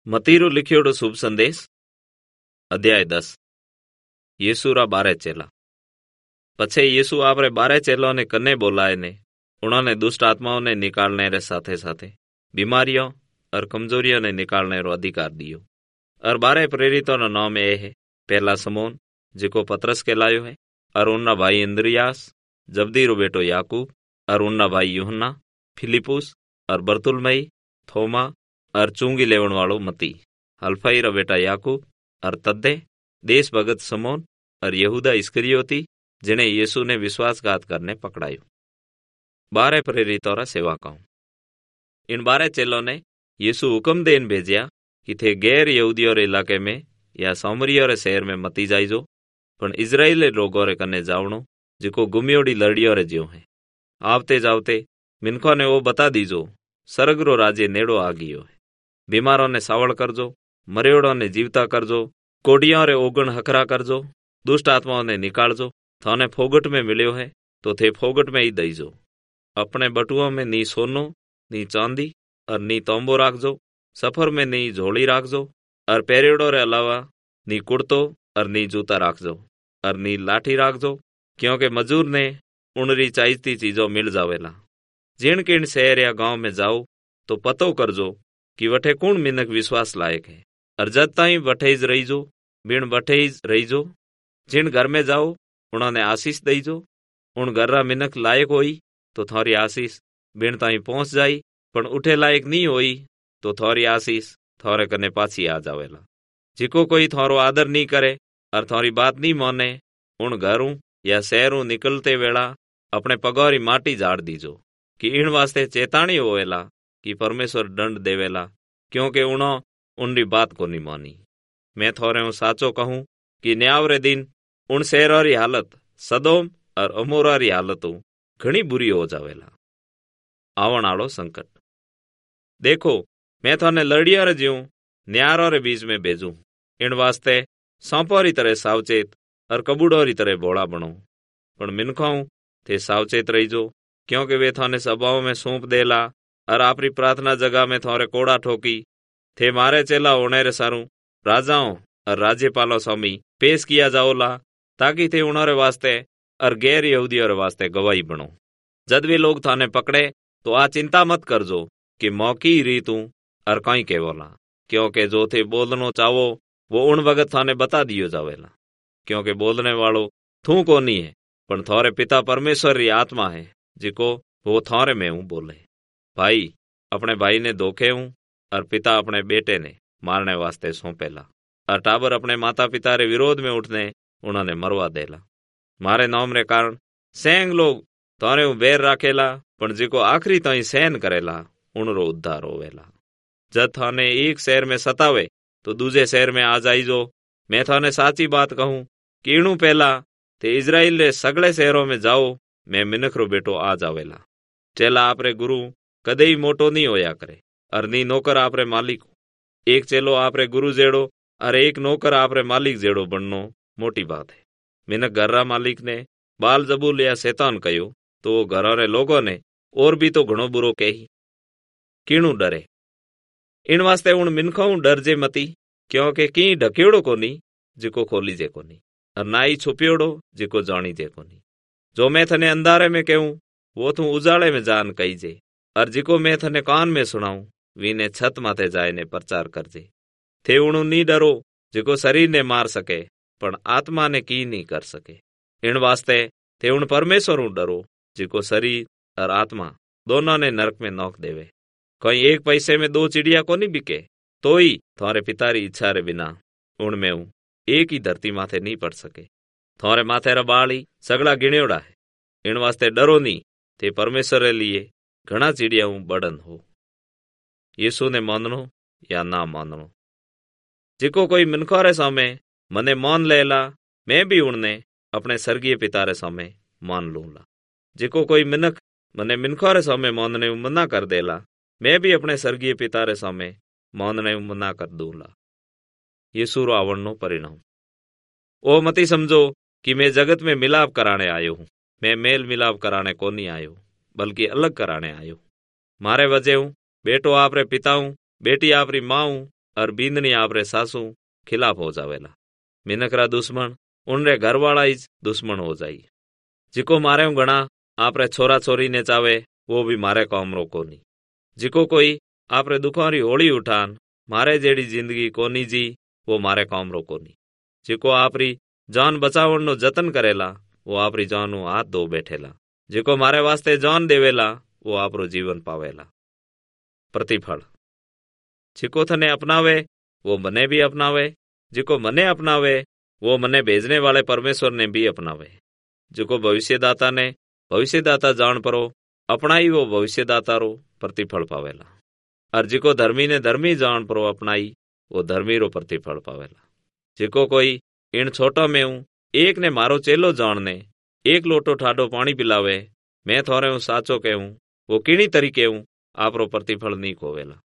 મતીરો लिखियोड़ो शुभ संदेश अध्याय 10 येसूरा 12 चेला। पछे यीशु आपरे 12 चेलों ने कन्ने बोलाए ने उन्होंने दुष्ट आत्माओं ने निकालने रे साथे साथे बीमारियों और कमजोरियों ने निकालने रो अधिकार दियो। और 12 प्रेरितों नो नाम ए है, पहला समोन जिको पतरस कहलायो है, और उनना भाई इंद्रियास, जब्दी रो बेटो याकूब, और उनना भाई यूहन्ना, फिलिपुस और बरतुलमई, थोमा और चूंगी लेवण वालो मती, हल्फई रा बेटा याकूब और तद्दे, देश भगत समोन और यहूदा इस्करियोती जिन्हें यीशु ने विश्वासघात करने पकड़ायो। 12 प्रेरितों रा सेवा कहूं। इन 12 चेलों ने यीशु हुक्म देन भेजिया कि थे गैर यहूदियों रे इलाके में या सामरियों रे शहर में मती जाइजो, पण इजराइल लोगों रे कने जावणो जिको गुमियोड़ी लड़ियों रे ज्यो है। आवते जावते मिनखों ने वो बता दीजो सरग रो राज्य नेड़ो आ गयो है। बीमारों ने सावड़ करजो, मरेड़ों ने जीवता करजो, कोडियों रे ओगण हकरा करजो, दुष्ट आत्माओं ने निकालजो। थाने फोगट में मिल्यो है तो थे फोगट में ही दईजो। अपने बटुओं में नी सोनो नी चांदी और नी तोंबो राखजो, सफर में नी झोली राखजो, और पेरेड़ों रे अलावा नी कुर्तो और नी जूता राखजो, और नी लाठी राखजो, क्योंकि मजूर ने उनरी चाहती चीजों मिल जावेला। जिन किन शहर या गांव में जाओ तो पतो करजो कि वठे कौन मिनक विश्वास लायक है, और जद ताई वठेज रहीजो बिन वठेज रहीजो। जिन घर में जाओ उन्होंने आशीष दईजो। उन घर रा मिनक लायक होई तो थारी आशीष बिन ताई पहुंच जाई, पण उठे लायक नहीं होई तो थारी आशीष थारे कने पाछी आ जावेला। जिको कोई थारो आदर नहीं करे और थारी बात नहीं माने, उन घरों या शहरों निकलते वेला अपने पगोरी माटी झाड़ दीजो, कि इन वास्ते चेतावनी होवेला कि परमेश्वर दंड देवेला, क्योंकि उन्हों उनरी बात को नहीं मानी। मैं थोरे साचो कहूं कि न्याय रे दिन उन शहरों री हालत सदोम और अमोरा री हालतों घणी बुरी हो जावेला। आवण आलो संकट। देखो, मैं थाने लड़िया रे ज्यूं न्यारों रे बीच में भेजूं। इन वास्ते सांपों री तरह सावचेत और कबूड़ों री तरह भोला बनो। पण मिनखाऊं थे सावचेत रहीजो, क्योंकि वे थाने सभाओं में सौंप देला और आपरी प्रार्थना जगह में थारे कोड़ा ठोकी। थे मारे चेला होने रे सारू राजाओं और राज्यपालों स्वामी पेश किया जाओला, ताकि थे उन्होंने वास्ते और गैर यहूदियों रे वास्ते गवाही बनो। जद वे लोग थाने पकड़े तो आ चिंता मत करजो कि मौकी रीतू और कहीं केवला, क्योंकि जो थे बोलनो चाहो वो उन वगत थाने बता दियो जावेला। क्योंकि बोलने वालो थू को नहीं है, पण थारे पिता परमेश्वर री आत्मा है जिको वो थारे में हूं बोले। भाई अपने भाई ने धोखे हूं और पिता अपने बेटे ने मारने वास्ते सौंपेला, और टाबर अपने माता पिता रे विरोध में उठने उन्होंने मरवा देला। मारे नाम रे कारण सैंग लोग थारे बैर राखेला, पण जिको आखरी ताई सहन करेला उनरो उद्धार होवेला। जद थाने एक शहर में सतावे तो दूजे शहर में आ जाइजो। मैं थाने साची बात कहूं कि इणु पहला ते इजराइल रे सगळे शहरों में जाओ मैं मिनख रो बेटो आ जावेला। चेला आपरे गुरु कदे ही मोटो नहीं होया करे, और नी नौकर आपरे मालिक। एक चेलो आपरे गुरु जेड़ो और एक नौकर आपरे मालिक जेड़ो बननो मोटी बात है। मिनक घर रा मालिक ने बाल जबूल या शैतान कहो तो वो घर रे लोगों ने और भी तो घणो बुरो कही। कीणु डरे। इन वास्ते उन मिनखों डरजे मती, क्योंकि की ढकेड़ो कोनी जिको खोलीजे कोनी, और ना ही छुपियोड़ो जिको जानीजे कोनी। जो मैं थने अंधारे में कहूं वो तू उजाड़े में जान कहीजे, और जिको मैं थने कान में सुनाऊं वीने छत माथे जाए ने प्रचार करजे। थे उणु नी डरो जिको शरीर ने मार सके पण आत्मा ने की नहीं कर सके। इन वास्ते थे उन परमेश्वर डरो जिको शरीर और आत्मा दोनों ने नरक में नोक देवे। कोई एक पैसे में 2 चिड़िया को नहीं बिके, तो ही थारे पिता री इच्छा रे बिना उनमें हूं एक ही धरती माथे नहीं पड़ सके। थारे माथे रा बाल ही सगड़ा गिण्योड़ा है। इन वास्ते डरो नहीं, थे परमेश्वर रे लिए घणा चिड़िया बड़न हो। यीशु ने माननो या ना माननो। जिको कोई मिनखों रे सामे मने मान लेला, मैं भी उनने अपने स्वर्गीय पिता रे सामे मान लूंगा। जिको कोई मिनख मने मिनखों रे सामे मानने मना कर देला, मैं भी अपने स्वर्गीय पिता रे सामे मानने मना कर दूंगा। यीशु रो आवणनो परिणाम। ओ मती समझो कि मैं जगत में मिलाप कराने आयो हूं। मैं मेल मिलाप कराने को नहीं आयो, बल्कि अलग कराने आयो। मारे वजह हूं बेटो आपरे पिता हूं, बेटी आपरी माँ हूं, और बींदनी आपरे सासू खिलाफ हो जावेला। मिनकरा दुश्मन उनरे घरवाला ही दुश्मन हो जाई। जिको मारे गणा आपरे छोरा छोरी ने चावे वो भी मारे कामरो कोनी। जिको कोई आपरे दुखारी होली उठान मारे जेड़ी जिंदगी कोनी जी वो मारे कामरो कोनी। जिको आपरी जान बचावण जतन करेला वो आपरी जान हाथ धो बैठेला। जिको मारे वास्ते जान देवेला वो आपरो जीवन पावेला। प्रतिफल, जिको थने अपनावे वो मने भी अपनावे। जिको मने अपनावे वो मने भेजने वाले परमेश्वर ने भी अपनावे। जिको भविष्यदाता ने भविष्यदाता जान परो अपनाई वो भविष्यदाता रो प्रतिफल पावेला। और जिको धर्मी ने धर्मी जान परो अपनाई वो धर्मी रो प्रतिफल पावेला। जिको कोई इन छोटा में हूँ एक ने मारो चेलो जाणने एक लोटो ठाडो पानी पिलावे, मैं थोरे हूँ साचो कहूँ वो किणी तरीके हूँ आपरो प्रतिफल नहीं खोवेला।